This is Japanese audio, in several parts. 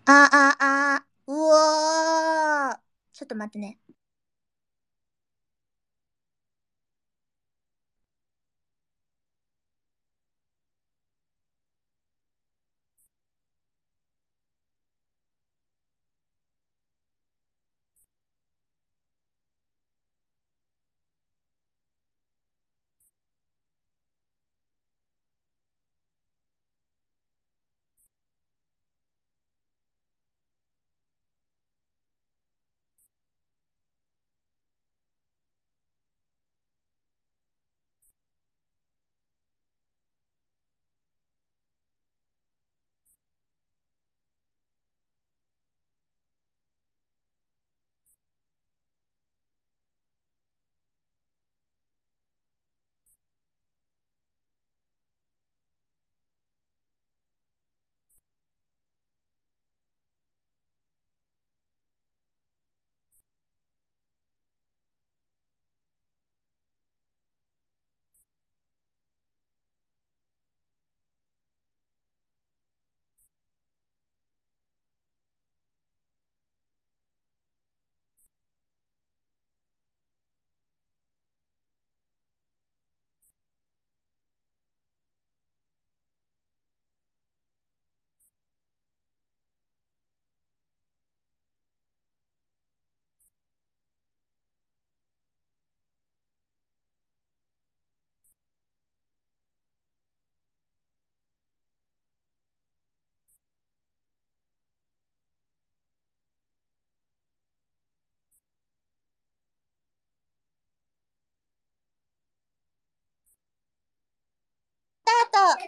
うおー。ちょっと待ってね。スター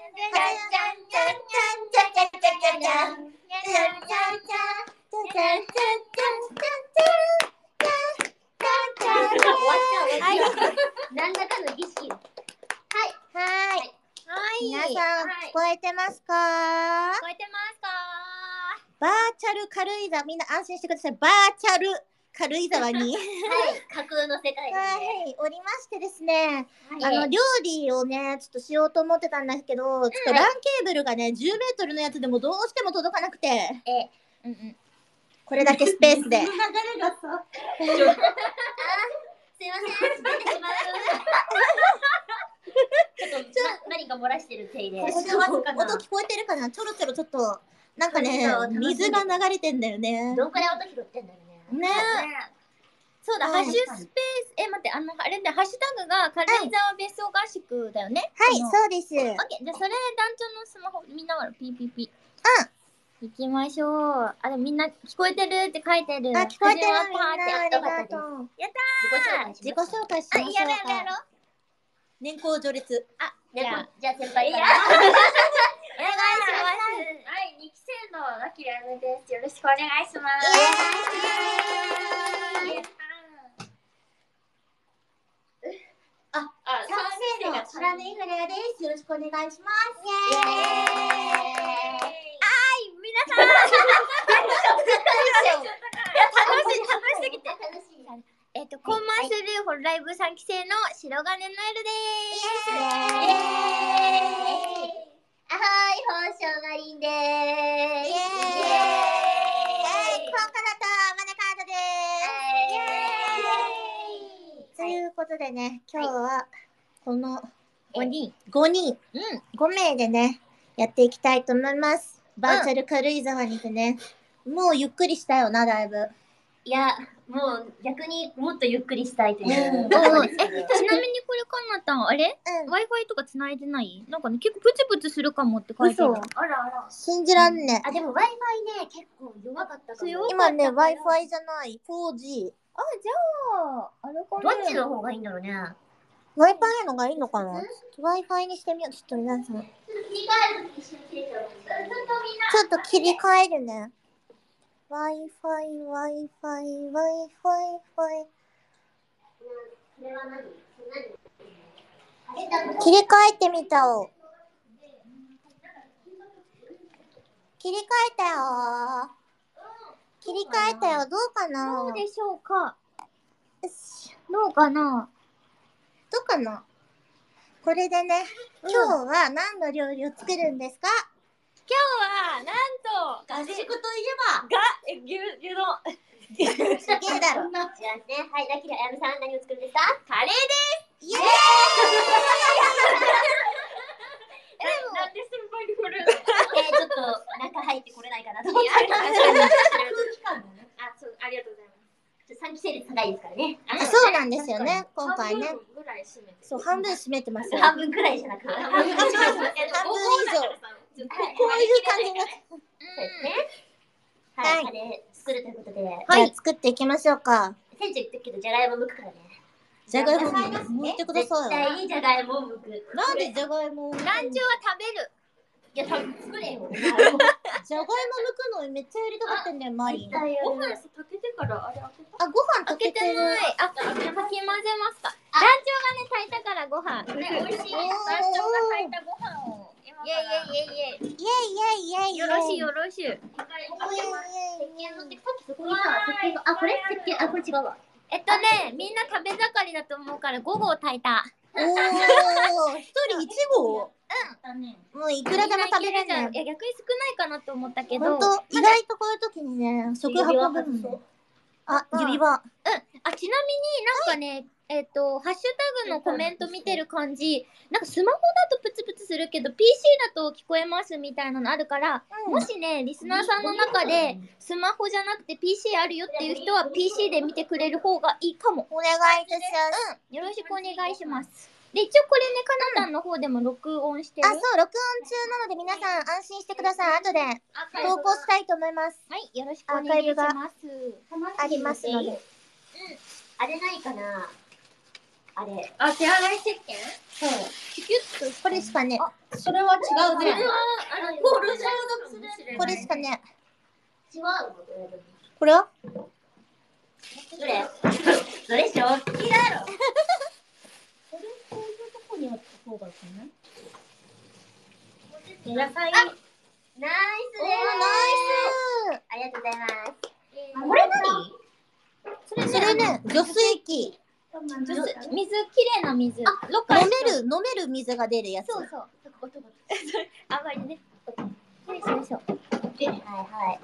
ト。はい。 何らかの儀式。はい。 はい。皆さん、聞こえてますか？ 聞こえてますか？ バーチャル軽井沢、みんな安心してください。バーチャル軽井沢にはい、架空の世界ですね。 はい、おりましてですね、 はい、 料理をね、ちょっとしようと思ってたんですけど、ちょっと LAN ケーブルがね、10メートルのやつでもどうしても届かなくて、これだけスペースで。流れがさ、 すいません、出てしまう。ちょっと何か漏らしてる手で。 音聞こえてるかな？ちょろちょろちょっと、なんかね、水が流れてんだよね。 どんくらい音拾ってんだよね。 ね。 そうだ、ハッシュスペース、待って、あれでハッシュタグが軽井沢別荘合宿だよね。 はい、そうです。 オッケー、じゃあそれ団長のスマホ見ながらピーピーピー。行きましょう。あれみんな聞こえてるって書いてる。 聞こえてる。 みんなありがとう。やったー。 自己紹介しましょうか。 やろう。 年功序列。 じゃあ先輩から。お願いします。はい、2期生のラキラムです。よろしくお願いします。 3期生の虎根イフレアです。よろしくお願いします。 皆さん。楽しすぎて。コンマスルーホライブ3期生の白金のエルです。あはい、本性マリンです。 コンカナとマネカードです。ということでね、今日はこの5名でね、やっていきたいと思います。バーチャル軽井沢にてね、もうゆっくりしたよな、だいぶ。 いや、もう逆にもっとゆっくりしたいという。ちなみにこれかなたん、あれ Wi-Fi とか繋いでない？なんかね、結構プツプツするかもって書いてる。 あら。信じらんね。 でも Wi-Fi ね、結構弱かったかも。 今ね、Wi-Fi じゃない、4G。 じゃあ、あれかな。どっちの方がいいんだろうね。 Wi-Fi のがいいのかな？ Wi-Fi にしてみよう。ちょっと皆さん。ちょっと切り替えるね。Wi-Fi。切り替えてみたお。切り替えたよ。どうかな？ どうでしょうか。どうかな？ これでね、今日は何の料理を作るんですか？ 今日はなんと合宿といえ牛丼ばすげえだろ。 じゃあね、はい、だきらあやめさん何を作るんですか？ カレーです。 イエーイ。 なんで先輩に振るの？ ちょっと中入ってこれないかなと思って。あ、そう、ありがとうございます。3期生率高いですからね。 そうなんですよね。今回ね。 半分ぐらい締めて。 そう、半分閉めてますよ。 半分くらいじゃなくて。 半分以上。こういう感じになって。 そうですね。はい、カレー作るということで。 じゃあ作っていきましょうか。 店長言ってるけど、じゃがいも剥くからね。 じゃがいも剥いてください。 絶対にじゃがいもを剥く。 なんでじゃがいも？ ランチョは食べる。 いや、多分作れよ。 じゃがいも剥くのめっちゃやりたかったんだよ、マリン。 ご飯炊けてからあれ開けた。 あ、ご飯開炊けてる。 けてない。あ、かき混ぜますか。ランチョがね炊いたからご飯。ね、美味しい。ランチョが炊いたご飯を今から。イエイイエイイエイ。 イエイイエイイエイ。 よろしいよろしい。 石鹸のってさっきそこにさ、石鹸が、あ、これ石鹸、あ、これ違うわ。 みんな食べ盛りだと思うから5合炊いた。 おー、一人1合。もういくらでも食べれるじゃん。 いや、逆に少ないかなと思ったけど。 ほんと、意外とこういう時にね、食運ぶんだよ。あ、指輪。 あ、ちなみになんかね、ハッシュタグのコメント見てる感じ、なんかスマホだとプツプツするけど PC だと聞こえますみたいなのあるから、もしねリスナーさんの中でスマホじゃなくて PC あるよっていう人は PC で見てくれる方がいいかも。 お願いいたします。 よろしくお願いします。で、一応これね、かなたんの方でも録音してる。 あ、そう、録音中なので皆さん安心してください。後で投稿したいと思います。 はい、よろしくお願いします。 ありますので。 あれないかな？あれ。 あ、手洗い石鹸？ そう。 キュキュッとこれしかね。 それは違うね。 ボール消毒する。 これしかね。 違う。 これは？ どれ？どれしょ？好きだろ。これこういうとこにあった方がいいかな。野菜。ナイスです。 ナイス。 ありがとうございます。これ何？ それね、除水器。 水、きれいな水。あ、ロッカー。 飲める水が出るやつ。 そうそう。あんまりね。よいしょよいしょ。 はいはい。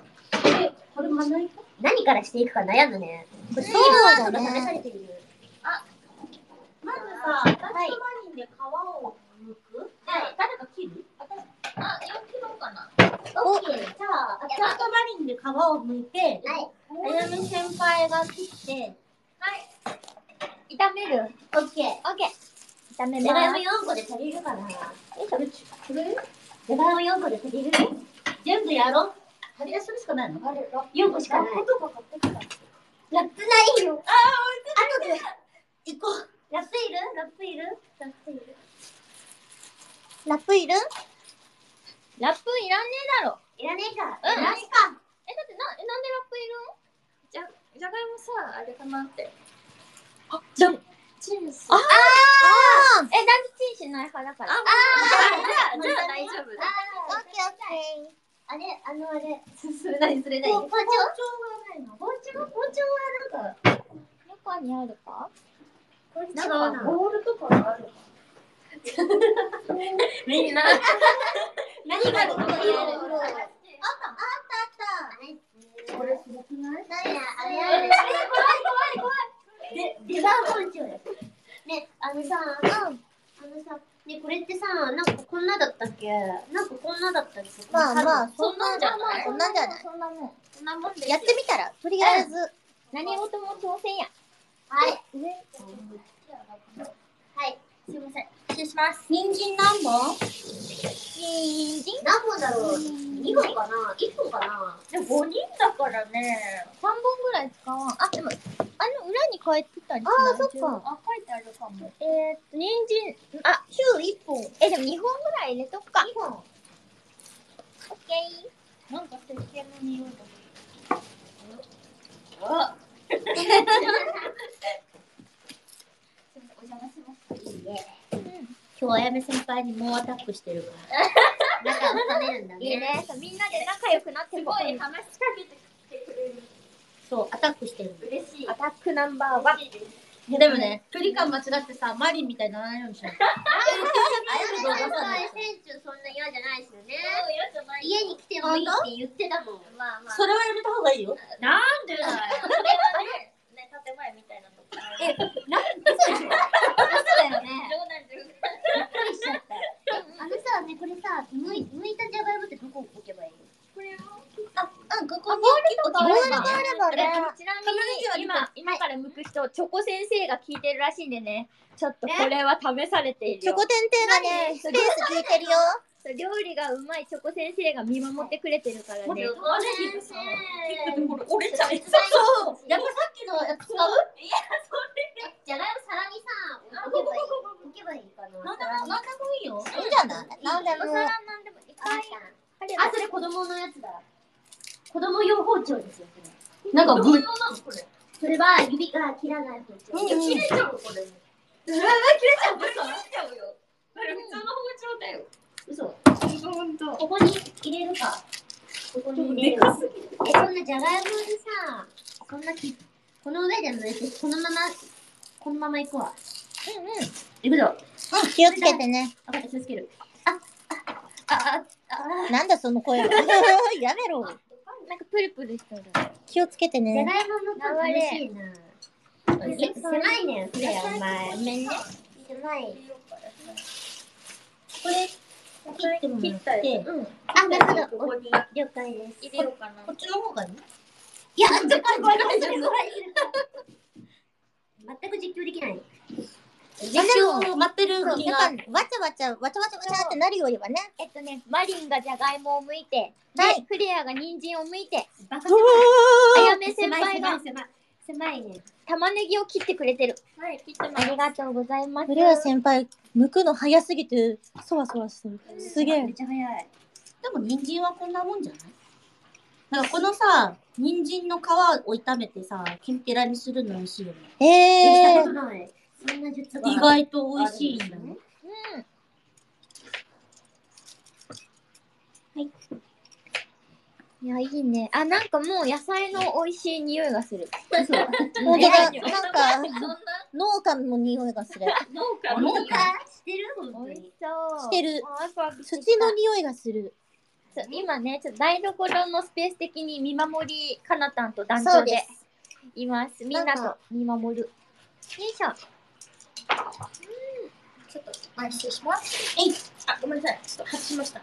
これまな板？何からしていくか悩むね。 そうだね。 試されている。あ、まずさ、ダッチマリンで皮を剥く？はい。誰か切る？ あ、切ろうかな。 オッケー。じゃあ、ダッチマリンで皮を剥いて、はい。あやめ先輩が切って、 はい。炒める。 オッケー。 オッケー。炒めじゃがいもます。 4個で足りるかな？じゃがいも4個で足りる？全部やろう。足り出するしかないの？4個しかない。ラップないよ。あとで行こう。ラップいる？ ラップいる？ ラップいらんねえだろ。 いらねえか。 うん。 いらねえか。 だってなんでラップいるん？じゃがいもさ、あれかなって。あ、チンす。 ああ。 なんでチンしない派だから。じゃあ大丈夫。 オッケーオッケー。 あれ。 それ何？ 包丁がないの？包丁はなんか。 中にあるか？ これ違うなんな。 かボールとかある。みんな。 何があるの？あった。 これすごくない？ あれ。怖い。デバー包丁です。ね、ね、これってさ、なんかこんなだったっけ？ まあ、 そんなんじゃない？ そんなんじゃない？ そんなもんですよ。 やってみたら、とりあえず。 何事も挑戦や。 はい。 はい。すいません。失礼します。 人参何本？ 何本だろう？2本かな？1本かな？ でも5人だからね、3本ぐらい使わん。あ、でも、裏に書いてたりしない？ あーそっか。 あ、書いてあるかも。人参、 週1本。 でも2本ぐらい入れとくか。 2本。 オッケー。なんか石鹸の匂いがする。あお邪魔しました。 いいね。今日あやめ先輩に猛アタックしてるから。仲を深めるんだね。 いいね。みんなで仲良くなってすごい話しかけてきてくれる。 そう、アタックしてる。 嬉しい。 アタックナンバーワン。 でもね、距離感間違ってさ、マリンみたいにならないようにしない。 あやめ先輩、店長そんな嫌じゃないですよね。 嫌じゃない。 家もいいって言ってたもん。 まあまあ。 それはやめた方がいいよ。 なんでだよ。それはね、建前みたいなとこ。 嘘でしょ。嘘だよね。 冗談冗談。 びっくりしちゃった。さ、ね、これさ、剥いたじゃがいもってどこ置けばいいの？ これを。 ここにボールがあればね。 ちなみに今から剥く人、チョコ先生が聞いてるらしいんでね、ちょっとこれは試されているよ。 チョコテンテがね、スペース聞いてるよ。 料理がうまいチョコ先生が見守ってくれてるからね。 先生。 折れちゃう。 そう。やっぱさっきのやつ使う？ いや、 じゃがいも皿にさ、置けばいいかな。 なんでもいいよ。いいんじゃない？なんでも。 お皿なんでもいっぱいあれば。 あ、それ子供のやつだ。子供用包丁ですよ、それ。 なんかどういうのなのこれ。 それは指が切らない包丁。 切れちゃうこれ。 切れちゃうこれ切れちゃうよ。これ普通の包丁だよ。 嘘。 本当。 ここに入れるか。ここに入れる。そんなじゃがいもにさ、そんなこの上で抜いて、このままいくわ。いくぞ。 気をつけてね。 分かった、気をつける。 なんだその声は。やめろ。 なんかプルプルしてる。 気をつけてじゃね。 がいもの音楽しいな。狭いねん、それお前。ごめんね。狭い。これ、切ってもら切ったって。 よ。 あ、なるほど。 ここに了解です。 入れようかな。 こっちの方がいい？ いや、全く実況できない。 実況を待ってる気が。わちゃわちゃってなるよりはね。 マリンがじゃがいもを剥いて、 はいでクレアが人参を剥いて、 バカあやめ先輩が狭いね。 玉ねぎを切ってくれてる。 はい、切ってます。 ありがとうございます。 フレア先輩、剥くの早すぎて、そわそわしてる。すげえめっ。ちゃ早い。 でも人参はこんなもんじゃない？なんかこのさ、人参の皮を炒めてさ、きんぴらにするの美味しいよね。 したことない。そんな術が意外と美味しいんだね。 いや、いいね。あ、なんかもう野菜の美味しい匂いがする。 本当だ。なんか、農家の匂いがする。 農家農農家してる本当美味しに。 そう。 してる。 あワクワクしてきた土の匂いがする。 そう今ね、ちょっと台所のスペース的に見守りかなたんと団長でそうです。 います。みんなと見守る。よいしょ。 ちょっと、失礼します。ごめんなさい。ちょっと外しました。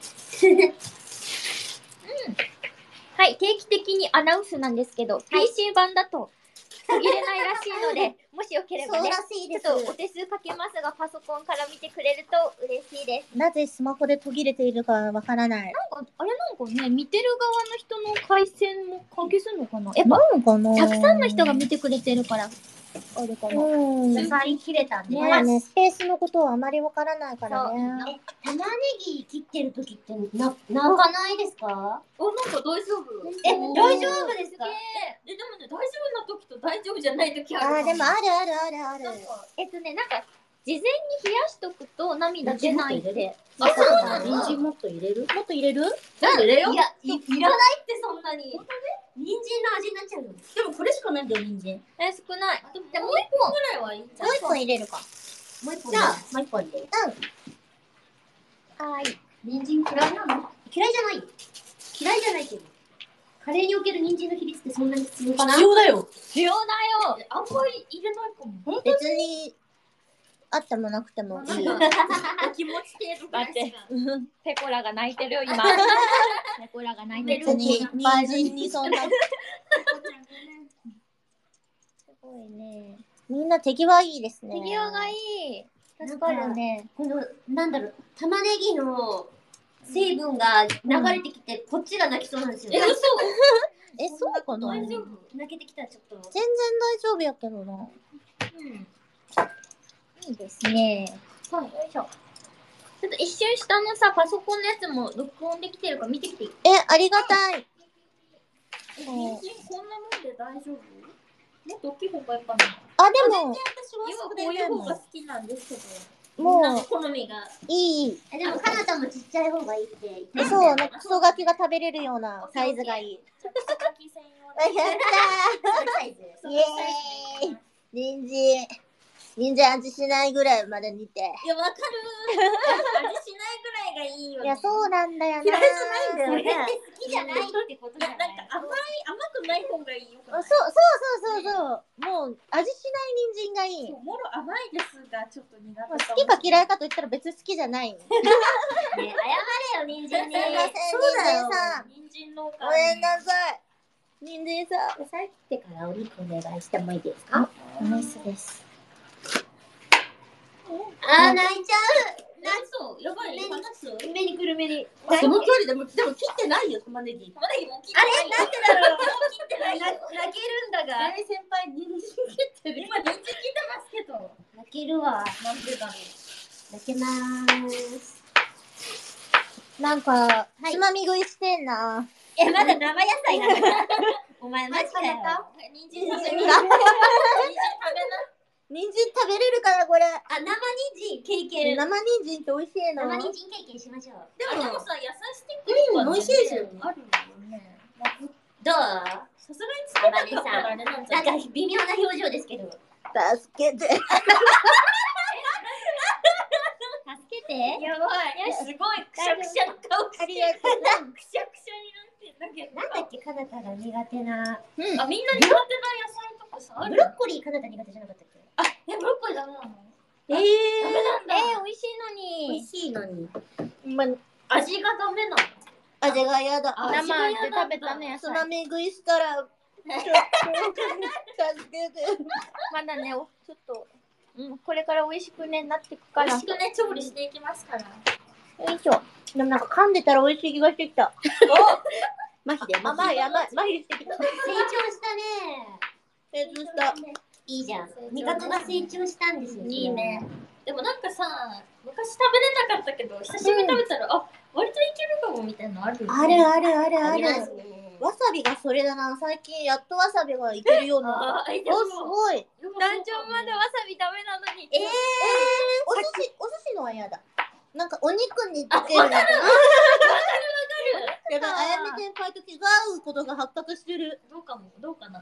はい、定期的にアナウンスなんですけど、PC 版だと途切れないらしいので、もしよければね、 そうらしいです。 ちょっとお手数かけますが、パソコンから見てくれると嬉しいです。 なぜスマホで途切れているかわからない。 なんか、あれなんかね、見てる側の人の回線も関係するのかなやっぱ、 なんかなたくさんの人が見てくれてるから、あるかな。 うん。 野菜切れたね。 まだね、スペースのことはあまりわからないからね。 玉ねぎ切ってる時って泣かないですか？ お、なんか大丈夫。 大丈夫ですか？ でもね、大丈夫な時と大丈夫じゃない時あるかも。 あー、でもある。 なんか、事前に冷やしとくと涙出ないって。 あ、そうなの？人参もっと入れる？もっと入れる？ なんでれよ。 いらないってそんなに。人参の味になっちゃうの。 でもこれしかないんだよ、人参。 少ない。 でももう一本ぐらいはいいんじゃない？ もう一本入れるか。 もう一本。 じゃあ、もう一本入れる。 はい。 人参嫌いなの？嫌いじゃないよ。嫌いじゃないけど。カレーにおける人参の比率ってそんなに必要かな？ 必要だよ。 必要だよ。 あんまり入れないかも。 別に、あってもなくてもいい。 お気持ち程度ぐらいしか。 ペコラが泣いてるよ、今。ペコラが泣いてる。 別に、人参にそんな。 すごいね。 みんな手際いいですね。 手際がいい。助かるね。 この、玉ねぎの成分が流れてきて、こっちが泣きそうなんですよ。 嘘？ え、そうかな？全然大丈夫？ 泣けてきたらちょっと。 大丈夫やけどな。 いいですね。はい、よいしょ。ちょっと一瞬下のさ、パソコンのやつも録音できてるから見てきていい？ ありがたい。 人参こんなもんで大丈夫？もっと大きい方がやっぱな。 あ、でも、 今こういう方が好きなんですけど。 もうみんなの好みが。 いい。 でも、かなたもちっちゃい方がいいって言ってた。 そう、なんかクソガキが食べれるようなサイズがいい。やったー。イエーイ。人参。 人参味しないぐらいまで煮て。 いや、わかる。味しないぐらいがいいよね。 いや、そうなんだよな。 嫌いじゃないんだよね。 好きじゃないってことじゃなんない。 か甘くない方がいいよ。 そうそう。もう、味しない人参がいい。 もろ甘いですが、ちょっと苦手かも。 好きか嫌いかと言ったら別に好きじゃない。 ね、謝れよ、人参に。 すいません、 そうだよ人参さん。 人参農家。 ごめんなさい。人参さん。 さっきからお肉お願いしてもいいですか？ ナイスです。 あー、泣いちゃそう、やばい。 う。目にくる目に。 その距離でも切ってないよ、玉ねぎ。 玉ねぎも切ってない。 あれなんでだろう。 切ってないよ。 泣けるんだが。 先輩、人参切ってる。 今人参切ってますけど。 泣けるわ。 なんでだろう。 泣けまーす。 なんか、つまみ食いしてんな。 まだ生野菜なんだ。お前マジかよ。 人参食べな。人参食べな。 人参食べれるからこれ。 あ、生人参経験。 生人参って美味しいの。 生人参経験しましょう。 でもさ、野菜スティックとかね美味しいですよねあるよね。 どう？ さすがにつけなかったらあれなんじゃない？ なんか微妙な表情ですけど。 助けて。 助けて。 やばい。すごいくしゃくしゃの顔してる。 ありがとう。 くしゃくしゃになってんだけど。 なんだっけ、かなたが苦手な。 あ、みんな苦手な野菜とかさ、ある？ ブロッコリーかなた苦手じゃなかったっけ？ ブロッコリーダメなの？ えダメなんだ。 美味しいのに。 しいのに。 ま、 味がダメなの？ 味がやだ。 あ生で食べたね、野つま菜。 み食いしたら、ちょっと、助けて。 まだね、ちょっと、これから美味しくね、なってくから。よ美味しくね、調理していきますから。 いしょ。 でもなんか噛んでたら美味しい気がしてきた。麻痺で、麻痺してきた。 成長したね。 成長した。 いいじゃん。味覚が成長したんですよ。 いいね。でもなんかさ、昔食べれなかったけど、久しぶりに食べたら、あ、割といけるかもみたいなのあるよね。 ありまする。 ね。 わさびがそれだな。最近やっとわさびがいけるようになった。 あ、 お、すごい。 団長まだわさびダメなのに。 お寿司のは嫌だ。なんかお肉につけるのかな。やばい、あやめ先輩と気が合うことが発覚してる。 どうかも、どうかな。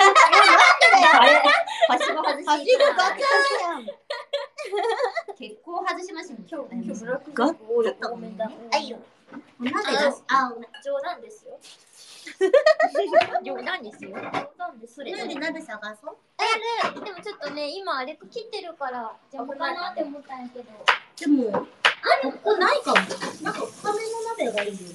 はしご外し。 はしごガチャやん。 結構外しましたね。 今日ブラックガッ多めだ。 はいよ。なんで出す？あ、 冗談ですよ。 冗談ですよ。 冗談です。それなんで鍋探そう？ でもちょっとね、今あれ切ってるから、邪魔かなって思ったんやけど。 でも、ここないかも。なんか深めの鍋がいいよね。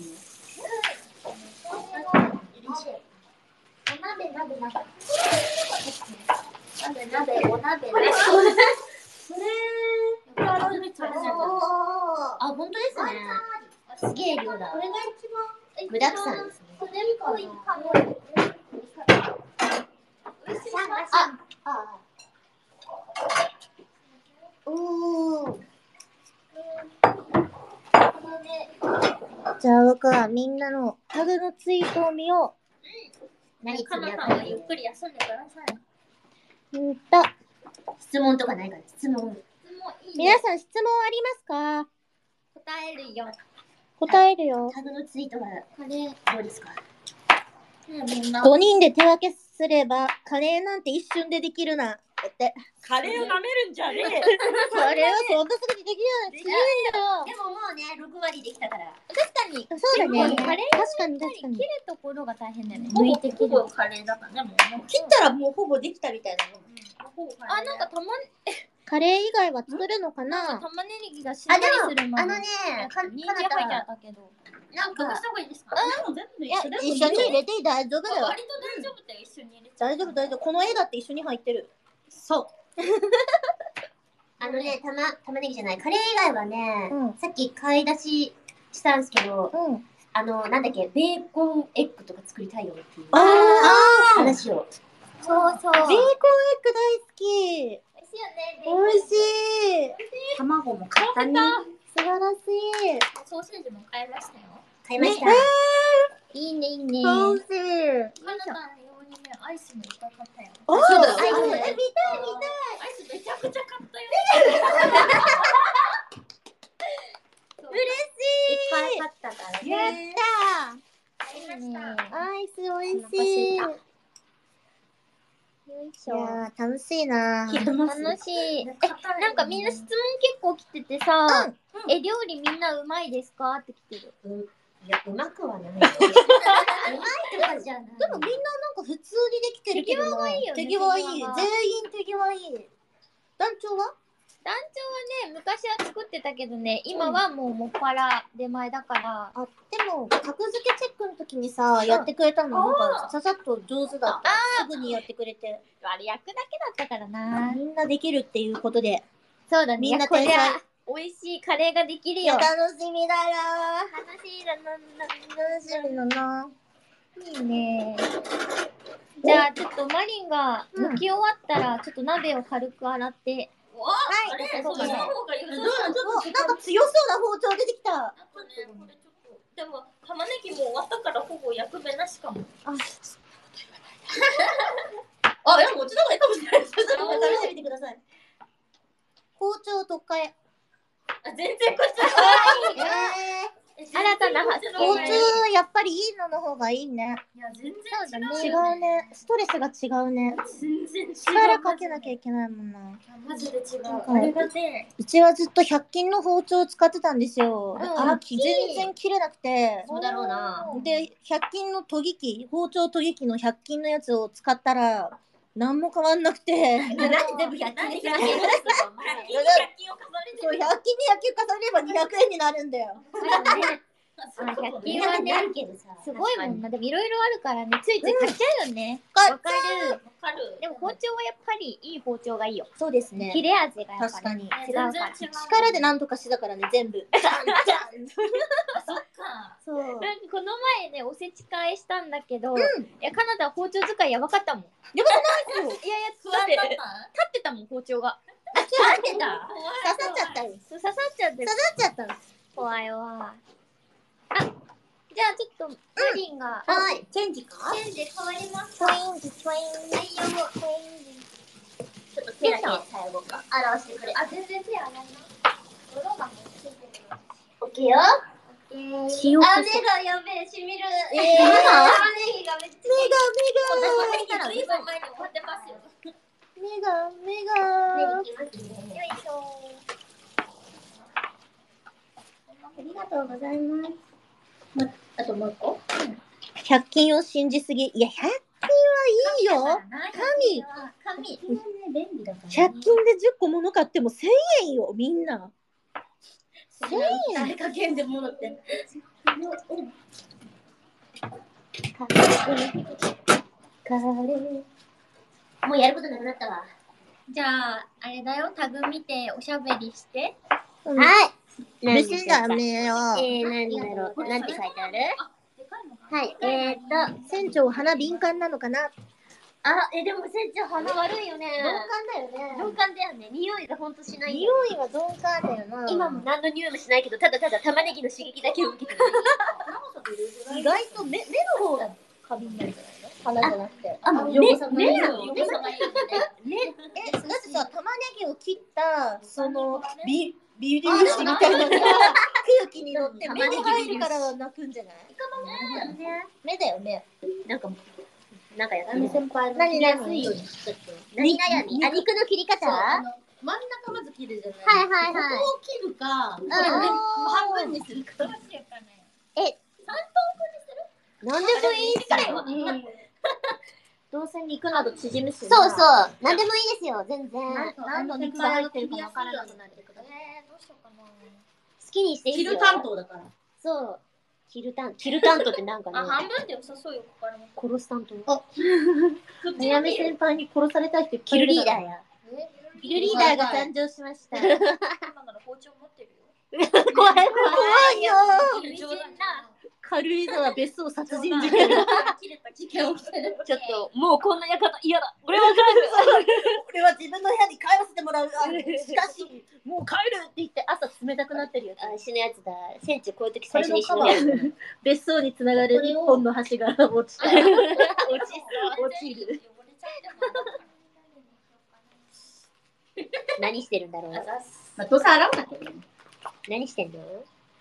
お鍋。 それ、あ、本当ですね。すげえ量だ。これが一番具だくさんですね。 じゃあ僕はみんなのタグのツイートを見よ何かなさんはゆっくり休んでください。 う。 質問とかないから、質問。 皆さん質問ありますか？ 答えるよ。 答えるよ。 タグのツイートはこれ、 どうですか？ みんな。 5人で手分けすればカレーなんて一瞬でできるな。だって。 カレーを舐めるんじゃねえ。 カレーはそんなすぐにできるよ。強いんだよ。 でももうね、6割できたから。 確かに、 そうだね。 カレー確かに確かに切。るところが大変だよね。 ほぼ抜いて切る。 ほぼカレーだからね、もう。 切ったらもうほぼできたみたいなの。 あ、なんかカレー以外は作るのかな？ 玉ねぎがしんなりするのあのね、 人参入っちゃったけど。 なんかどうした方がいいですか？ いや、一緒に入れて大丈夫だよ。 割と大丈夫だよ、一緒に入れちゃう。 大丈夫大丈夫。この絵だって一緒に入ってる。 そう。あのね、玉ねぎじゃない、カレー以外はね、さっき買い出ししたんですけど、なんだっけ、ベーコンエッグとか作りたいよっていう話を。 そうそう。 ベーコンエッグ大好き。 美味しいよね。 美味しい。 卵も簡単に。 素晴らしい。 ソーセージも買いましたよ。 買いました。 いいね、いいね。 美味しい。 カナダのようにね、アイスもいっぱい買ったよ。 そうだよ。 アイス見たい見たい。 アイスめちゃくちゃ買ったよ。 嬉しい。 いっぱい買ったからね。 やった買いました。 ー。アイス美味しい。 よいしいょ。 やー、楽しいなー。 楽しい。なんかみんな質問結構来ててさ、料理みんなうまいですかって来てる。 いや、うまくはない。うまいとかじゃない。 でもみんななんか普通にできてるけどな。 手際がいいよね手際いい。 手際が全員手際いい。団長は団長はね、昔は作ってたけどね、今はもうもっぱら出前だから。 あ、でも、格付けチェックの時にさ、やってくれたの、なんか、ささっと上手だった。すぐにやってくれて。 あれ焼くだけだったからな。 みんなできるっていうことで。 そうだね。 みんなこり天才ゃ美味しいカレーができるいや、 よ。 楽しみだよ楽しいだな。 楽しみだな。 いいね。じゃあちょっとマリンが剥き終わったら、ちょっと鍋を軽く洗って。 あれ、そっちの方が良さそう。 なんか強そうな包丁出てきた。 あとね、これちょっと、でも玉ねぎも終わったからほぼ焼く目なしかも。 あ、でもこっちの方がいいかもしれないです。ちょっと試してみてください。 包丁とかえ。 あ、全然こっちの新たな発包見。 丁やっぱりいいのの方がいいね。 いや、全然違うね。ストレスが違うね。 全然違う。 力かけなきゃいけないもんな。 マジで違う。 んあれがね、 うちはずっと100均の包丁を使ってたんですよ。 うん全然切れなくて。 そうだろうな。 で、100均の研ぎ器、包丁研ぎ器の100均のやつを使ったら、何も変わんなくて。 なんで全部100均にしましょう。 100均を重ねそう、100均に野球重ねれば200円になるんだよ。 100均はね、すごいもんな。でもいろいろあるからね、ついつい買っちゃうよね。 買っわかる。 わかる。 でも包丁はやっぱりいい包丁がいいよ。 そうですね切。れ味がやっぱ確かにり違うから。 全然違う。 力でなんとかしてたからね、全部。 そっか。 そう。 なんかこの前ね、おせち会したんだけど、いや、カナダは包丁使いやばかったもん。 やばくないですよ。 いやいや、 不安だった。 立ってたもん、包丁が。 なんでだ刺さっちゃったよ。 そう刺さっちゃって刺さっちゃったの。 怖いわ。あ、じゃあちょっと、マリンが、 はい。チェンジかチェンジ変わりますトか？ インズ、トインズ。 内容を。 ちょっと手だけ最後か表してくれ。 あ、全然手洗いな。泥がもうついてるよ。 オッケーよ。 塩あ、目がやべえ、しみる。 目が玉ねぎがめっちゃ。 ずいぶん前に終わってますよ。 目が。 目にきますね。 よいしょ。 ありがとうございます。あともう一個。 100均を信じすぎ。いや、100均はいいよ。 紙。これね、便利だから、 100均で10個物買っても1000円よ、みんな。1000円。 誰かけんでものって。もうやることなくなったわ。 じゃあ、あれだよ、タグ見ておしゃべりして。 はい。飯だめよ。 何だろう。なんて書いてある？はい。 船長、鼻敏感なのかな？ あ、でも船長鼻悪いよね。 鈍感だよね。 鈍感だよね。匂いがほんとしない匂よ。 いは鈍感だよな。 今も何の匂いもしないけど、ただただ玉ねぎの刺激だけを受けてる。 意外と目の方が過敏なんじゃないの？鼻じゃなくて。 目なの？ 横さがいいよね。 だってさ、玉ねぎを切ったそのビリ粒子みたいなのが空気に乗って目に入るから泣くんじゃない？目だよね。 なんかやってる。 先輩の何やすいようにちょっと。何悩み？あ、肉の切り方？ 真ん中まず切るじゃない。 はいはいはい。 ここを切るか、これあーね半分にするか。 なんでもいいっすよ。 どうせ肉など縮むし。 そうそう。なんでもいいですよ、全然。 何の肉が入ってるかわからなくなるけど。 どうしようかな。 好きにしていいですよ。 切る担当だから。 そう。切る担当ってなんかねあ、、半分で良さそうよ、ここからも。 殺す担当。 早やめ先輩に殺された人キルリーダーや。 キルリーダーが誕生しました。 今なら包丁持ってるよ。 怖い。 怖いよ。 冗談軽井沢別荘殺人事件。 切れた事件起きてる。 ちょっと、もうこんな館嫌だ。俺は帰る。 俺は自分の部屋に帰らせてもらう。しかし、もう帰るって言って朝冷たくなってるやつ。 あ、死ぬやつだ。船長こういう時最初に死ぬやつ。 別荘につながる一本の橋が落ちた。落ちる。 何してるんだろう。 まあ、どうせ洗うんだけどね。 何してんの？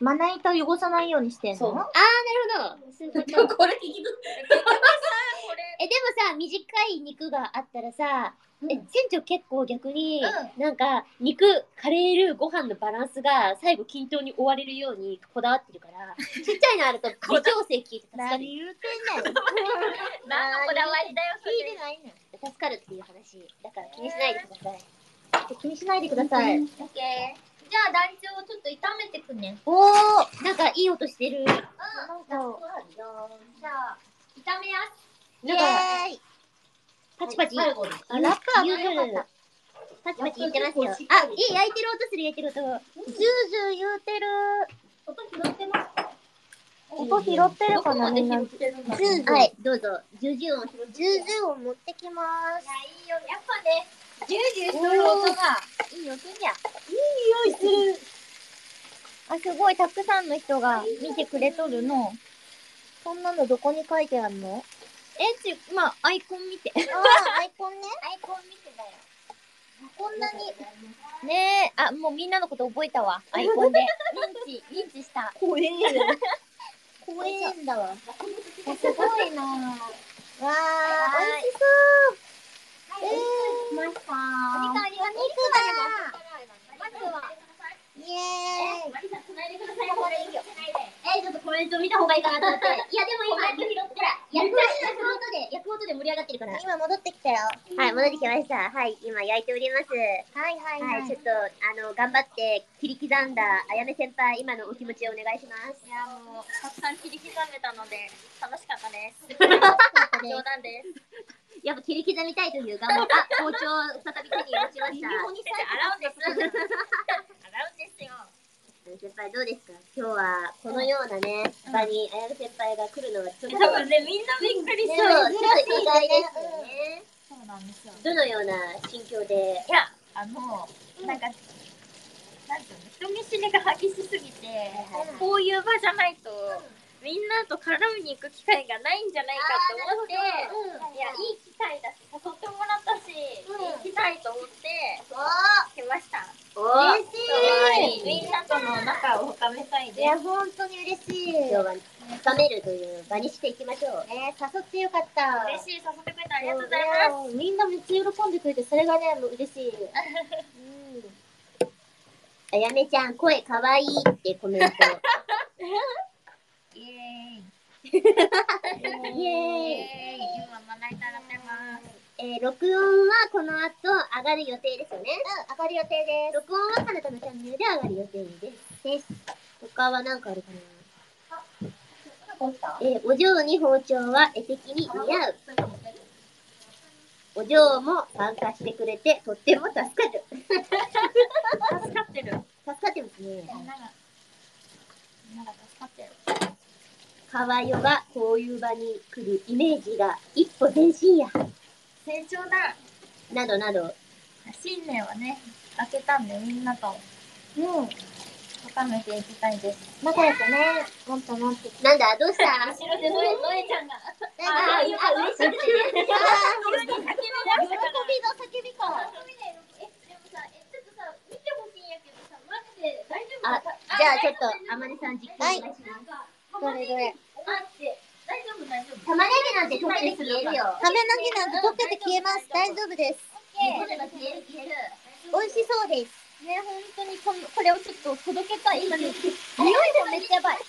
まな板汚さないようにしてんの？ そうあー、なるほど。そういうことこれ聞き取でもさ、短い肉があったらさ、船長結構逆に、なんか、肉、カレールー、ご飯のバランスが最後均等に終われるようにこだわってるから、ちっちゃいのあると微調整聞いて助かる。 何言うてんねん。 何のこだわりだよ、そ聞いれ。 てないねん。 助かるっていう話。だから気にしないでください。 気にしないでください。 オッケー。じゃあ団長ちょっと炒めてくね。 おー。 なんかいい音してる。 なんかじゃあ、炒めやす。 イエーイ。 パチパチ。 最後です。 あ、ラップあ言うよかった。 パチパチ言ってますよ。あ、 結構しっかり焼いてる音する、焼いてる音。 ジュージュー言うてる。 音拾ってますか？ 音拾ってるかな、みんな。ジュージュー。 はい、どうぞ。ジュージュー音拾って。 ジュージューを持ってきます。 いいよ。やっぱね、ジュージューしとる音がいい音じゃ。 いい匂いする。あ、すごい、たくさんの人が見てくれとるの。そんなのどこに書いてあるの？ まあ、アイコン見て。 ああ、アイコンね。 アイコン見てだよ。 こんなに。 ねえ、あ、もうみんなのこと覚えたわ。アイコンで。認知した。 怖えよ。怖えんだわ。すごいなぁ。わー、美味しそう。 ました。おお肉だ。 まずは、 イエーイ。 マリさん、繋いでください。これいいよ。ちょっとコメント見た方がいいかなと思って。 いやでも今、 拾って。 焼く音で盛り上がってるから。 今戻ってきたよ。 はい、戻ってきました。はい、今焼いております。 はいはいはい、ちょっと、頑張って切り刻んだあやめ先輩、今のお気持ちをお願いします。 いやもうたくさん切り刻めたので楽しかったです。冗談です。 やっぱ切り刻みたいという願望。あ、包丁を再び手に持ちました。 洗うんです。洗うんですよ。 先輩どうですか？今日はこのようなね、場にあやめ先輩が来るのはちょっと、 多分ねみんなびっくりしそう、 た。 ちょっと意外ですよね。 そうなんですよ。 どのような心境で。 いやなんかなんていうの、人見知りが激しすぎて、こういう場じゃないと、みんなと絡みに行く機会がないんじゃないかと思って、いやいい機会だし誘ってもらったし、行きたいと思って来ました。 お嬉しい。 みんなとの仲を深めたいでいや、本当に嬉しい。 今日は深めるという場にしていきましょう。 誘ってよかった。 す。嬉しい、誘ってくれてありがとうございます。 す。みんなめっちゃ喜んでくれて、それがね、もう嬉しい。 あやめちゃん、声かわいいってコメント。 イエーイ。 イエーイ。 今まな板洗ってます。 録音はこの後上がる予定ですよね。 上がる予定です。 録音はかなたのチャンネルで上がる予定です。他は何かあるかな。お嬢に包丁は絵的に似合う。お嬢も参加してくれてとっても助かる。 助かってる。 助かってますね。 みんなが助かってる。 かわよがこういう場に来るイメージが一歩前進や。 成長だ。 などなど。 新年はね、明けたんでみんなと深めていきたいです。 仲良くね、もっともっと。 なんだどうした後ろでノエちゃんが。 嬉しくてね。 喜びの叫びか。 でもさ、ちょっとさ、見てほしいんやけどさ、マジで大丈夫あ、じゃあちょっと、あまねさん実況お願いします。 どれどれ。 大丈夫大丈夫。 玉ねぎなんて溶けて消えるよ。 ための日なんて溶けて消えます。大丈夫です。 溶けば消える消える。 美味しそうです。 ね、本当にこれをちょっと届けたい。今ね、匂いもめっちゃやばい。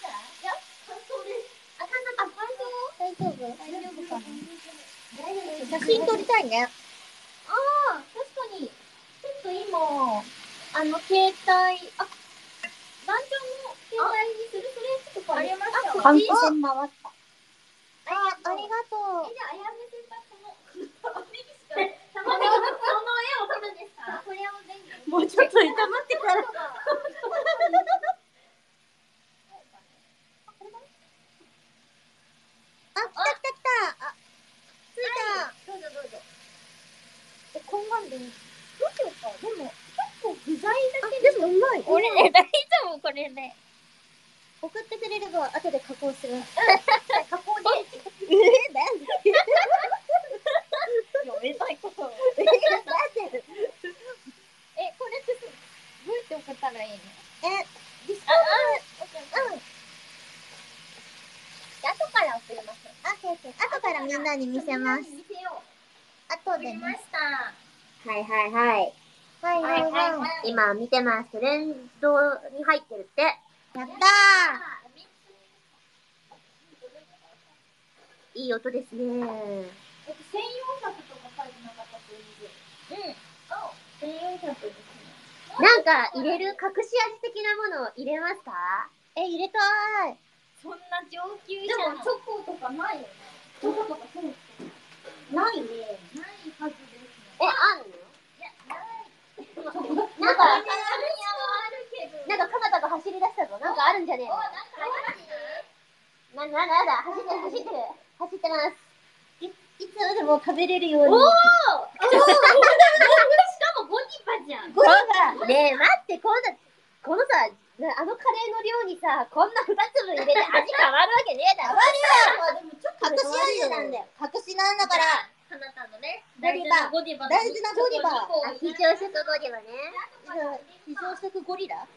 大丈夫大丈夫かな。 写真撮りたいね。 ああ、確かに。ちょっと今、携帯、団長の携帯にするそれとかありました。 換気扇回った。ありがとう。 じゃあ、あやめ先輩、この玉ねぎしか、玉ねぎのこの絵を撮るんですか？これをぜひ。 もうちょっと炒まってから。来た。着いた。 どうぞどうぞ。 こんがんでいい。 どうしようか。でも、結構具材だけでもうまい。 俺ね、大丈夫これね。 送ってくれれば後で加工する。 加工で。 なんでやめたいこと。 なんでこれってどうやって送ったらいいの？ ディスコードから送ります。 後からみんなに見せます。 見せよう。 後でね。 送りました。 はいはいはい。 はいはいはい。 今見てます。トレンドに入ってるって。 やったー。 いい音ですね。 専用作とか書いてなかったといいで。専用作ですね。 なんか入れる隠し味的なものを入れますか？ 入れたい。 そんな上級で者の。 もチョコとかないよね。チョコとかそうないね。 ないはずですね。 あんの？ いや、ない。 なんか、なんか、かなたが走り出したぞ。なんかあるんじゃねえの？ なんかあります？ なんだ、走ってます。 いつでも食べれるように。 しかもゴディバじゃん。 ゴリが。 ねえ、待って、このさ、あのカレーの量にさ、こんな2粒入れて味変わるわけねえだろ。 隠し味なんだよ。隠しなんだから。 かなたのね、 ゴディバゴディバの大事なゴディバあ、非常食後ではね。 非常食ゴリラ。 はい。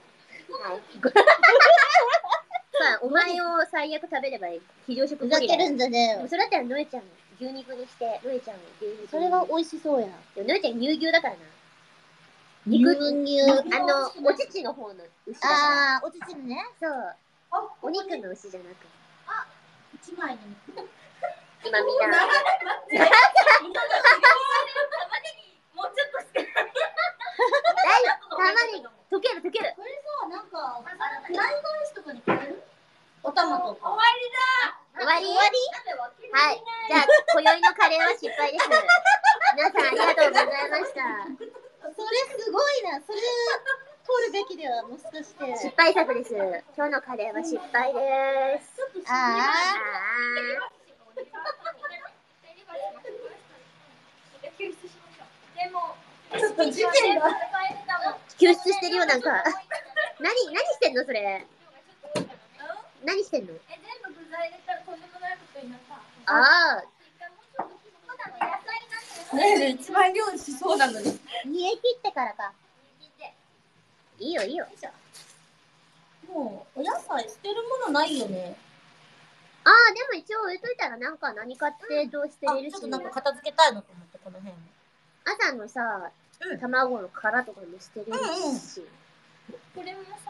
さあ、お前を最悪食べればいい。非常食ふざけるんじゃねえよ。 それだったらノエちゃん牛肉にしてノエちゃんを牛肉に。 それは美味しそうや。 でもノエちゃん乳牛だからな。 牛乳。 お乳の方の牛だから。 お乳ね。 そうお肉の牛じゃなく。 一枚に。 今みんなもうちょっとして。 玉ねぎ溶ける。 これさ、なんか、フライ返しとかに変える？お玉とか。 終わりはいじゃあ今宵のカレーは失敗です。皆さんありがとうございました。 それすごいな。それ取るべきではもしかして。 失敗作です。今日のカレーは失敗です。 でも、 ちょっと事件が。 救出してるよなんか。何してんのそれ。何してんの？ 全部具材入れたらとんでもないことになった。 ああ。 ねえ、一番料理しそうなのに。 煮え切ってからか。 いいよ。 もう、お野菜捨てるものないよね。 ああ、でも一応置いといたら何かってどうしてれるし。 ちょっとなんか片付けたいなと思って、この辺も。 朝のさ、卵の殻とかも捨てれるし。 これもさ、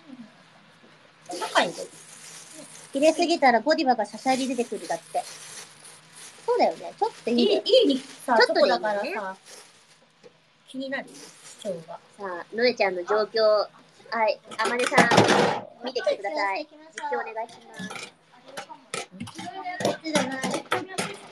中に入れる。 入れすぎたらゴディバがしゃしゃり出てくるだって。そうだよね。ちょっといい。 いいさ、 ちょっとでいいよねだからさ、気になる主張が。 さあ、のえちゃんの状況、はい、あまねさん、見てきてください。実況お願いします。 別じゃない。 間違えた。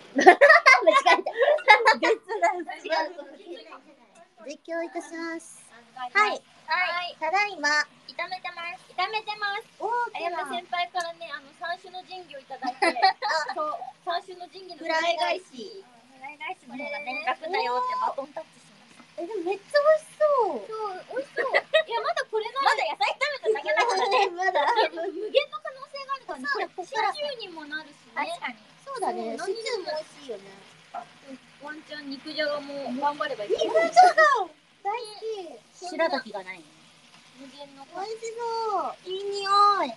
実況いたします。はい。ただいま。 炒めてます。あやま先輩からね、三種の神器をいただいて、そう、三種の神器のフライ返し。 フライ返しの方がね、楽だよってバトンタッチしました。 でもめっちゃ美味しそう。 そう、美味しそう。いや、まだこれなんだ。まだ野菜炒めただけだからね。 まだ。 無限の可能性があるからね。これ、シチューにもなるしね。確かに。 そうだね。 そうシチューも美味しいよね。 ワンチャン肉じゃがも頑張ればいい。 肉じゃが大好き。 白滝がないの。 無限の美味しそう。いい匂い。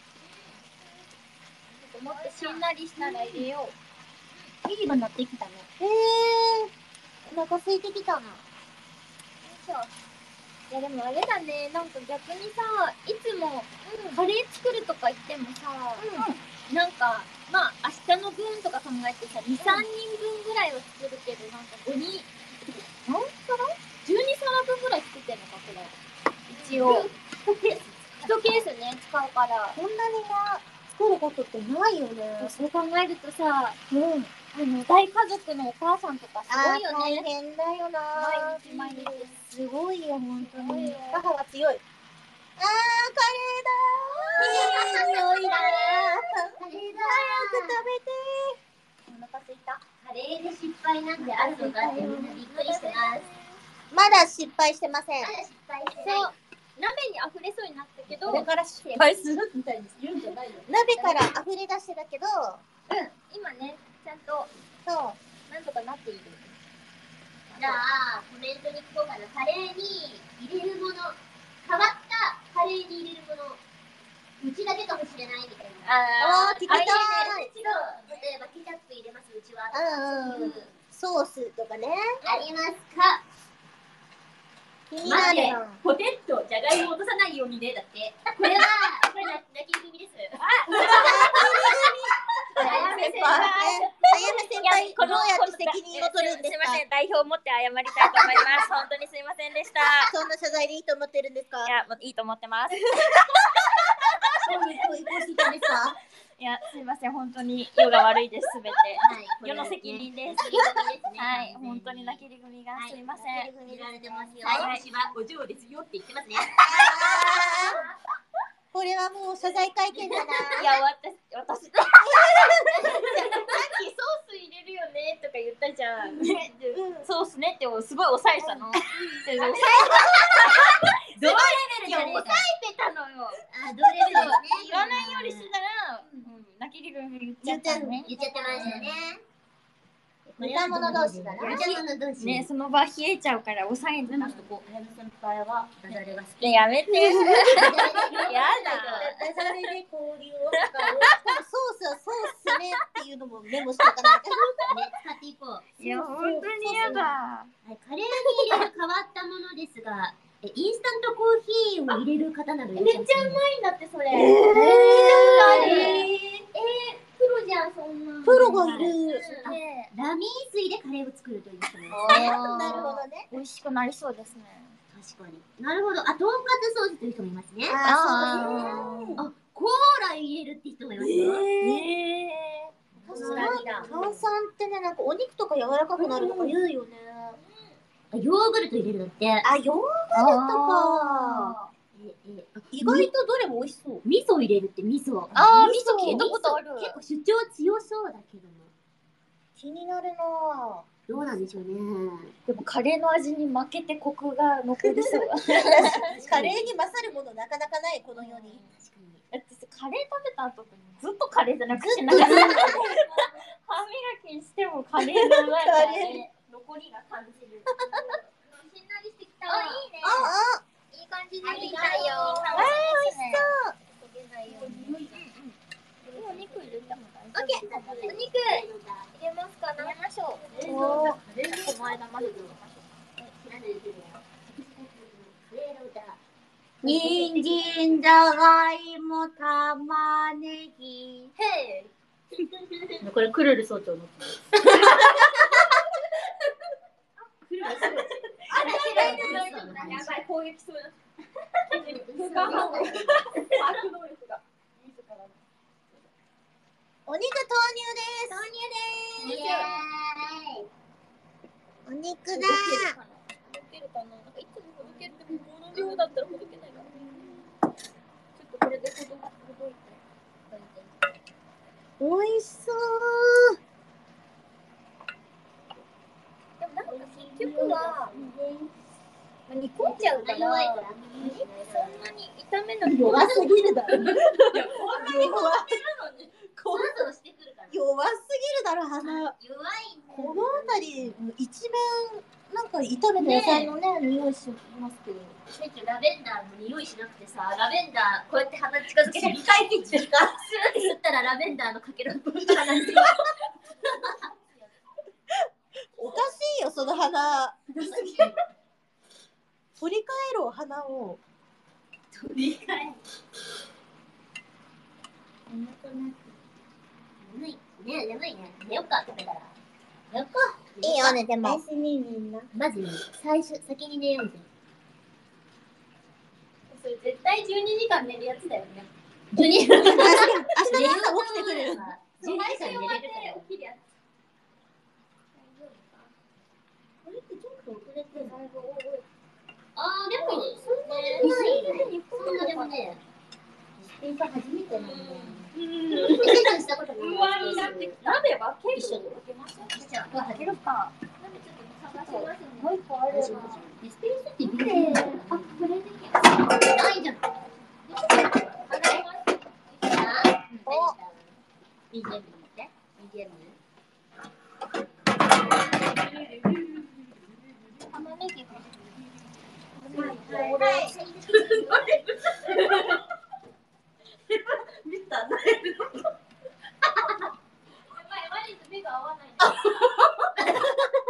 もっとしんなりしたら入れよう。 ミリが鳴ってきたね。 お腹空いてきたな。 いやでもあれだね、なんか逆にさ、いつもカレー作るとか言ってもさ、なんかまあ明日の分とか考えてさ、2、3人分ぐらいは作るけど、なんか5人、何皿 ?12 皿分ぐらい作ってんのか、これ。一応。1ケースね、使うから。 こんなにな、作ることってないよね。 そう考えるとさ、大家族のお母さんとかすごいよ大ね。 変だよな。 毎日。 すごいよ、本当に。 母が強い。 カレーだー。いい匂いだー。早く食べてー。 お腹すいた。 カレーで失敗なんてあるのかってみんなびっくりしてます。 まだ失敗してません。 失敗してそう、鍋に溢れそうになったけど、 これから失敗するみたいに言うんじゃないよ。 鍋から溢れ出してたけど、 今ね、ちゃんとそう。 なんとかなっている。 じゃあ、コメントに聞こうかな。カレーに入れるもの、変わったカレーに入れるもの、うちだけかもしれないみたいな。 聞きたい。 違う。 ソースとかね。 ありますか？ 気になるの。 ポテト、じゃがいも落とさないようにね、だって。 これ泣き組です。 あやめ先輩、どうやって責任を取るんですか？ すいません、代表を持って謝りたいと思います。本当にすいませんでした。 そんな謝罪でいいと思ってるんですか？ いや、もういいと思ってます。 そういう教育をしていたんですか？ いや、すいません、本当に世が悪いです、すべて。 はい、 世の責任です。 泣き組ですね。 はい、本当に泣き組がすいません。 見られてますよ。 私はお嬢ですよって言ってますね。 これはもう謝罪会見だな。 いや、私さっきソース入れるよねとか言ったじゃん。ソースねってすごい抑えたの。 どうレベルじゃねえか。 抑えてたのよ。 あ、どうレベルですね。 言わないようにしてたら、泣き組言っちゃったね。 言っちゃってましたね。 似た者同士だな。 似た者同士。 ね、その場冷えちゃうから抑えてたの。 こう、あやめ先輩はダジャレが好き。 ね、やめて。やだ。 ダジャレで交流を使う。ソースはソースねっていうのもメモしておかないと。 ね、使っていこう。 いや、本当にやだ。 はい、カレーに入れる変わったものですが、インスタントコーヒーを入れる方などいらっしゃいますか？ いいんだってそれ。プロじゃんそんな。 プロがいる。 ねラミー水でカレーを作るという人もいますね。 なるほどね。 美味しくなりそうですね。 確かに。なるほど。あ、とんかつソースという人もいますね。 ああ、コーラ入れるって人もいますよ。 そうだ。炭酸ってね、なんかお肉とか柔らかくなるとか言うよね。 ヨーグルト入れるのって、 あ、ヨーグルトか。意外とどれも美味しそう。 味噌入れるって味噌。 あー、味噌聞いたことある。 結構主張強そうだけども。 気になるな。 どうなんでしょうね。 でもカレーの味に負けてコクが残りそう。 カレーに勝るものなかなかないこの世に。 確かに。 だってさ、カレー食べた後ってずっとカレーじゃなくて、なんか歯磨きしてもカレーのなんかね、残りが感じる。 しんなりしてきた。あ、いいね。 あ、 いい感じになりたいよ。 美味しそう。 お肉入れても大オッケー。お肉入れますかな。入れましょう。 おー、 この間まで入れましょ人参、じゃがいも、玉ねぎ。 へい。 これクルル総長の。 やばい、攻撃そうだ。 お肉投入です。 豆乳です。 イエーイ。 お肉だ。 ほどけるかな。なんかいつもほどけるけど、この量だったらほどけないな。ちょっとこれでほどいて。 美味しそう。 でもなんか結局は煮込んじゃうから。 弱いから。 そんなに炒めなくて弱すぎるだろ。 そろそろしてくるから。 弱すぎるだろ、花。 弱い。 この辺り、一面、なんか炒めた野菜のね、匂いしますけど。 めっちゃラベンダーの匂いしなくてさ、ラベンダーこうやって鼻近づけて2回切ってスーって吸ったらラベンダーのかけらと鼻に。 おかしいよ、その花。取り替えろ、花を。 取り替え。眠くなって。眠いね、眠いね。寝よっか、食べたら。寝よっか。 いいよ、寝ても。 おやすみみんな。マジね、先に寝ようぜ。 それ絶対12時間寝るやつだよね。 明日の朝起きてくる。 12時間寝れるから。 起きるやつ。 これってちょっと遅れてる。 あーでもそんなにない。そんなでもね、スペース初めてなんで。したことない。 不安になってきた。鍋分ける。 一緒に分けましょう。 じゃあ、 分けるか。 鍋ちょっと探しますね。 もう一個あるな。 スペースって見てあ、これでいいや。 ないじゃん。 お、 BGM ね。BGM。 玉ねぎが。 見たな。 やばい、マジで目が合わない。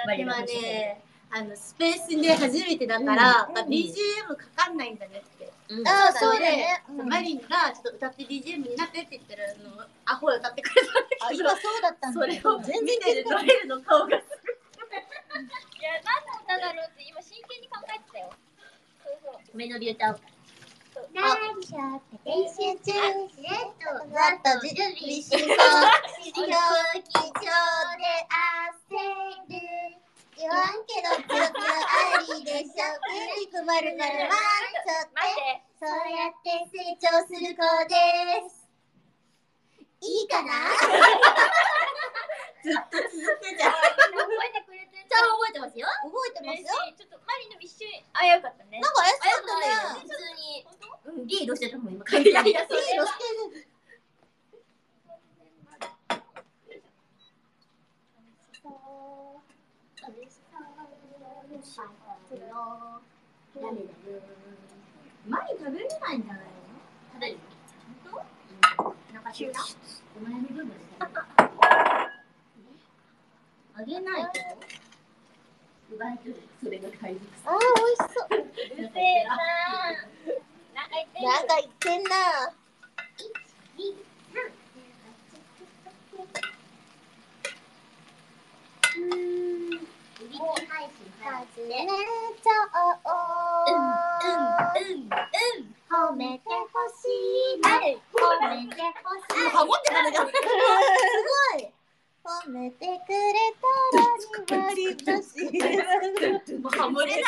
今ね、スペースで初めてだから、BGM かかんないんだねって。 あ、 それでそうだね。 マリンがちょっと歌って BGM になってって言ってるのをアホで歌ってくれたんだあ、 けど、 今そうだったんだ。 それを全然見てノエルの顔がいや、何の歌だろうって今真剣に考えてたよ。そうそう。 メロディー歌おう。 練習中、あと準備しそう。今日貴重で焦る。言わんけど強くありでしょ。元気配るから待っちゃって。そうやって成長する子です。いいかな？ずっと続けじゃん。 覚えてくれてる。 ちゃん覚えてますよ。 覚えてますよ。 ちょっとマリンの一瞬危うかったね。 なんか怪しかったね。 普通に、リードしてたもん、今。完全に。 リードしてる。 マリン食べれないんじゃないの？食べる？本当？お腹すいた？お前の分まで食べる。あげないと奪い取る。それが怪物。 あー、美味しそう。 うるせえな。なんか言ってんの。 なんか言ってんな。始めちゃおう。褒めてほしいな。褒めてほしい。ハモってたね。すごい。褒めてくれたらに割り箸で。もうハモれない。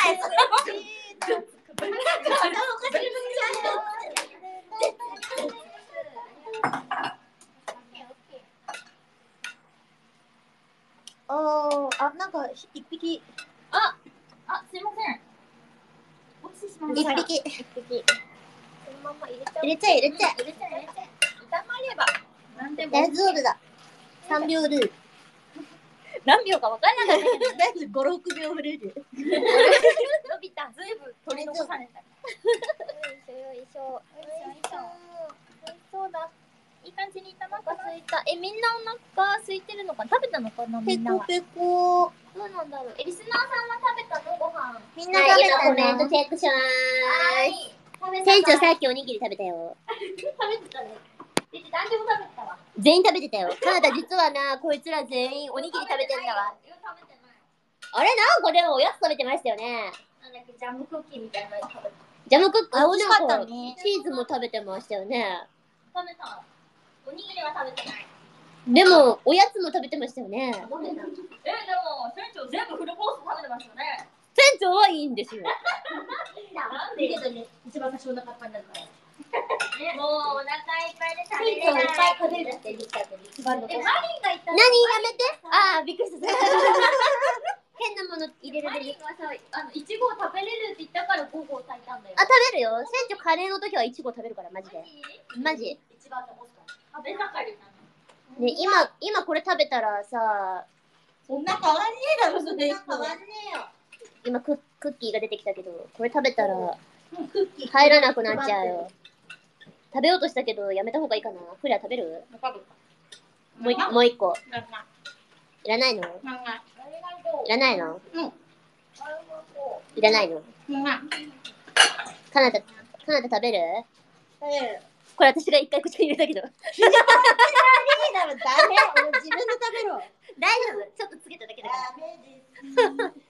おー、あ、なんか一匹。 あ、すいません。落ちてしまいました。 一匹。 そのまま入れちゃう。 入れちゃえ、入れちゃえ。 炒まれば何でも。 大丈夫だ。3秒ルール。 何秒か分からなかったけど。 大丈夫、5、6秒ルール。 伸びた。ずいぶん取り残された。よいしょ。美味しそうだ。いい感じに炒まった。空いた。みんなお腹空いてるのかな。食べたのかなみペんなは。 コペコ。 どうなんだろう。リスナーさんは食べたのご飯。 みんな食べたコメントの？ チェックしま食べーす。店長さっきおにぎり食べたよ。 食べてたね。何でも食べてたわ。 全員食べてたよ。カナダ実はな、こいつら全員おにぎり食べてんだわ。 食べてない。 あれなんかでもおやつ食べてましたよね。 なんだっけ、ジャムクッキーみたいなの食べた。 ジャムクッキー、 あ、美味しかったね。 チーズも食べてましたよね。 食べた。おにぎりは食べてない。 でも、おやつも食べてましたよね。 でも、船長全部フルコース食べてましたよね。 店長はいいんですよ。 なんでけどね、一番最初お腹いっぱいになるから。 もうお腹いっぱいで食べ店長いっれない。 ぱい食べるって言ったって一番の。 マリンが言った何やめて。ああ、びっくりした。変なもの入れるマリンはさ、いちごを食べれるって言ったから5合炊いたんだよ。 あ、食べるよ。店長カレーの時はいちご食べるから、マジで。マジ。 一番食べ盛りなの。 ね、今これ食べたらさ、 そんな変わんねえだろ、それ。変わんねえよ。 今クッキーが出てきたけど、これ食べたら入らなくなっちゃうよ。食べようとしたけどやめた方がいいかな。フリア食べる？もう一個。いらないの？いらないの？いらないの？カナダ食べる？これ私が一回口に入れたけど。 ダメ。俺自分で食べろ。 大丈夫。ちょっとつけただけだから。 ダメです。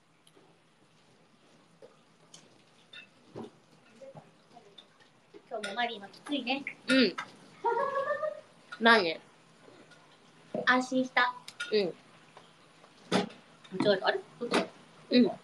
今日もマリンはきついね。 うん。まあね。 安心した。 うん。 あれ？ うん。 も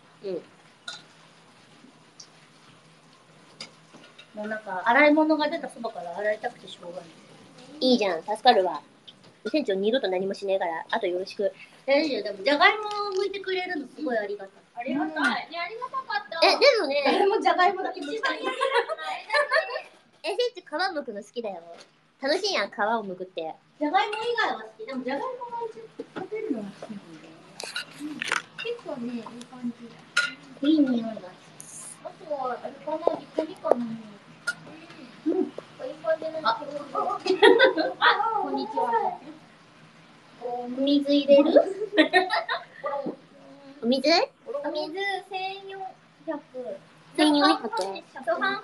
うなんか洗い物が出たそばから洗いたくてしょうがない。 いいじゃん。助かるわ。店長二度と何もしねえから、あとよろしく。 でもじゃがいもを剥いてくれるのすごいありがたい。ありがたい。ね、ありがたかった。 でもね、 誰もじゃがいもだけ一番やり店長皮むくの好きだよ。楽しいやん、皮をむくって。 じゃがいも以外は好き。でもじゃがいもが食べるのが好きなんで。結構ね、いい感じ。いい匂いが。あとは、あれかな、リコリコの匂い。いい感じなんだけど。あ、こんにちは。お水入れる？ お水お水1400。 1400。 そう、半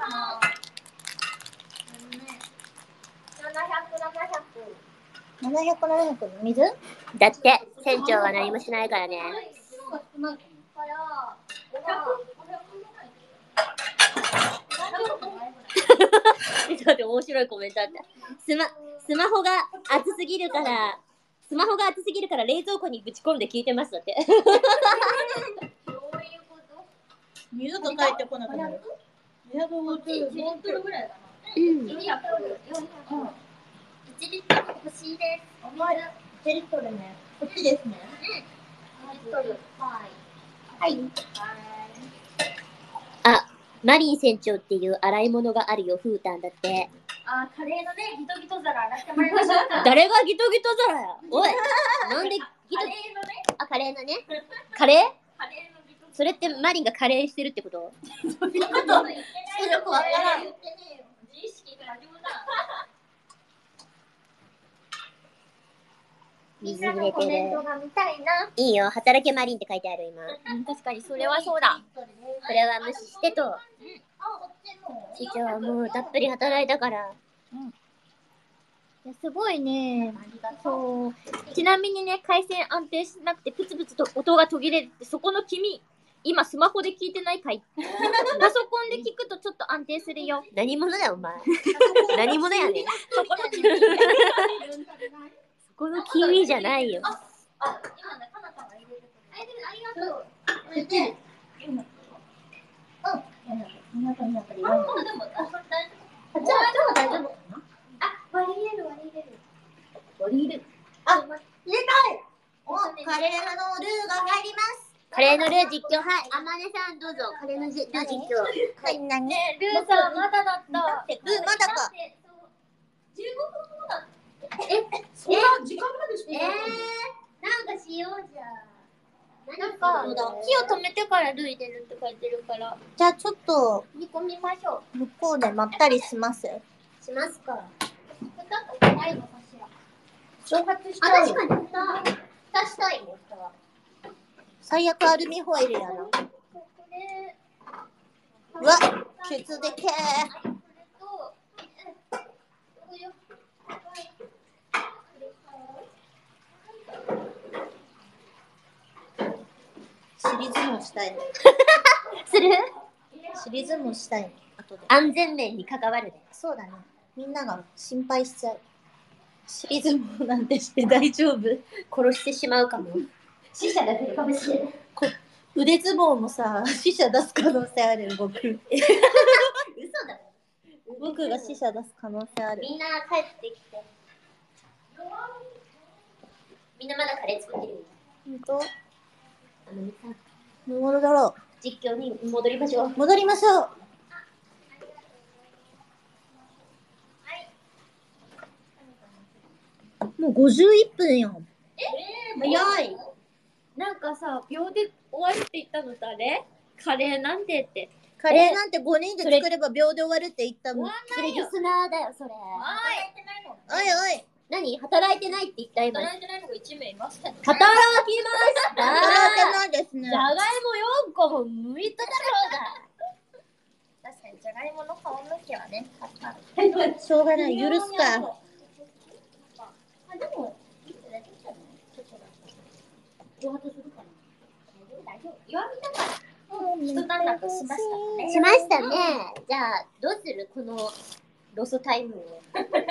々。700、700。 700の水？ だって船長は何もしないからね。ちょっと待って、面白いコメントあった。スマホが熱すぎるから冷蔵庫にぶち込んで聞いてますだって。 二度と帰ってこなくなる。250。 1リットルぐらいかな。 うん。 400、400。1リットル欲しいです。 1リットルね。こっちですね。 1リットル。はい。 はい。 あ、マリン船長っていう洗い物があるよ、フータンだって。 あ、カレーのね、ギトギト皿洗ってもらいましょうか。 誰がギトギト皿や。おい、なんでギトカレーのね。 あ、カレーのね。カレー？ カレーのギトギト。 それってマリンがカレーしてるってこと？ よくわからん。自意識過剰だ。みんなのコメントが見たいな。 いいよ、働けマリンって書いてある今。 確かにそれはそうだ。 これは無視してと。市長はもうたっぷり働いたから。 いやすごいね。そう。ちなみにね、回線安定しなくてプツプツと音が途切れるって、そこの君、今スマホで聞いてないかい？パソコンで聞くとちょっと安定するよ。 何者だよお前。何者やねん。 そこの君。 そこの君じゃないよ。 今ね、かなたが入れてくれる。ありがとう。 これで、 でも、大丈夫。じゃあ大丈夫かな。あ、割り入れる。 割り入れる。 あ、入れたい。お、カレーのルーが入ります。 カレーのルー実況、はい。あまねさんどうぞ。カレーのルー実況。 はい、何？ ね、ルーさんまだだった。 ルーまだか。 15分後だ。 そんな時間までしてなんかしようじゃん。なんか、火を止めてからルー入れるって書いてるから、 じゃあちょっと煮込みましょう。 向こうでまったりします。 しますか。 蓋ってないのかしら。 蒸発しあ、 たい。 確かに蓋したいね、蓋は。 最悪アルミホイルやな。 これ、 うわ、ケツでけー。 これと、 尻相撲したいね。 する？ 尻相撲したいね。後で。 安全面に関わるね。 そうだね。みんなが心配しちゃう。尻相撲なんてして大丈夫？ 殺してしまうかも。 死者が出るかもしれない。 腕相撲もさ、死者出す可能性あるよ、僕。 嘘だ。 僕が死者出す可能性ある。 みんな帰ってきて。みんなまだカレー作ってるよ。 ほんと？ あのみさん、 どうだろ実況に戻りましょう。 う。戻りましょう。もう51分やん。早い。 なんかさ、秒で終わるって言ったの誰？カレーなんでって。 カレーなんて5人で作れば秒で終わるって言ったもん。 それリスナーだよ、それ。 おいおい。 何？働いてないって言った今。 働いてないのが1名いましたね。 働きました働いてないですねじゃ。がいも4個も剥いただろうが。 確かに、じゃがいもの皮むきはね、 しょうがない。許すか。 あ、でも、いいんじゃない？ちょっと上発するかな。大丈夫。弱火だから。一段落しましたね。 しましたね。じゃあ、どうする？このロスタイムを。 じゃあ次、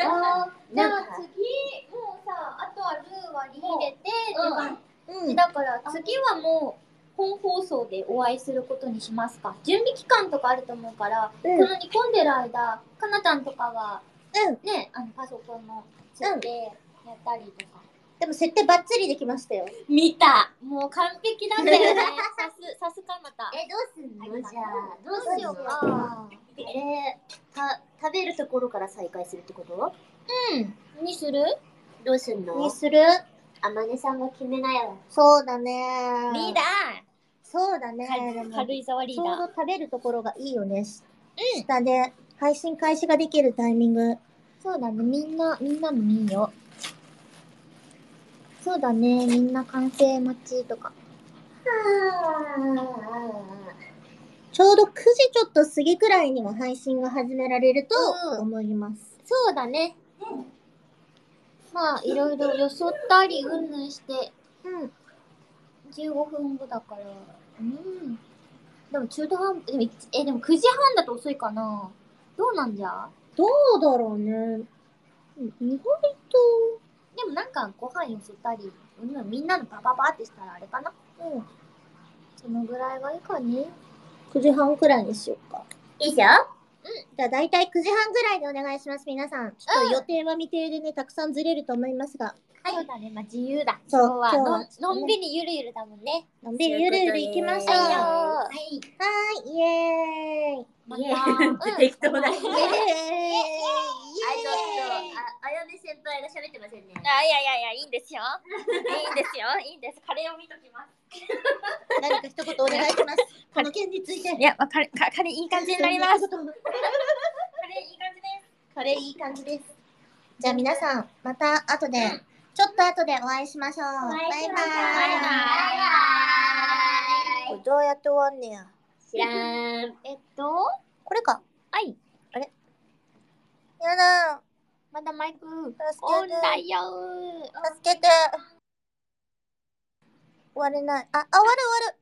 もうさ、あとはルー割り入れて、 うん。 だから次はもう本放送でお会いすることにしますか。準備期間とかあると思うから、 うんこの煮込んでる間、かなたんとかはうん。 ね、パソコンの設定やったりとか。 でも設定バッチリできましたよ。 見た。もう完璧だったよね。さすかなた。 どうすんの？じゃあ、どうどうしようか。 食べるところから再開するってこと？ にする？ どうすんの？ にする？ あまねさんが決めなよ。 そうだね。 リーダそうだね。 ー。 でも軽井沢リーダー。 ちょうど食べるところがいいよね。下で配信開始ができるタイミング。 そうだね。みんなもいいよ。そうだね。みんな完成待ちとか。 ちょうど9時ちょっと過ぎくらいにも配信が始められると思います。 そうだね。まあ、いろいろよそったりうんぬんして、15分後だから。でも中途半端、でも9時半だと遅いかな。どうなんじゃ？ どうだろうね。意外と。 でもなんかご飯よそったり、みんなのバババってしたらあれかな。そのぐらいがいいかね。 9時半くらいにしようか。 いいっすよ。 じゃあ大体9時半ぐらいでお願いします、皆さん。ちょっと予定は未定でね、たくさんずれると思いますが。 そうだね、まあ自由だ。 そう今日は今日はのんびりゆるゆるだもんね。 のんびりゆるゆる行きましょう。 ははい。 イエーイ。 まイエた、 ーイ適当だ。 イエーイ。 ちょっと、あやめ先輩が喋ってませんね。 いや、いいんですよ。いいんです。カレーを見ときます。 何か一言お願いします。この件について。 いや、カレーいい感じになります。 カレーいい感じです。 カレーいい感じです。じゃあ皆さん、また後で、ちょっと後でお会いしましょう。バイバイ。これどうやって終わんねや。 知らん。 これか。 はい。 あれやだ。 まだマイク助オンけて。 だよ助けて。終われない。あ、終わる終わる。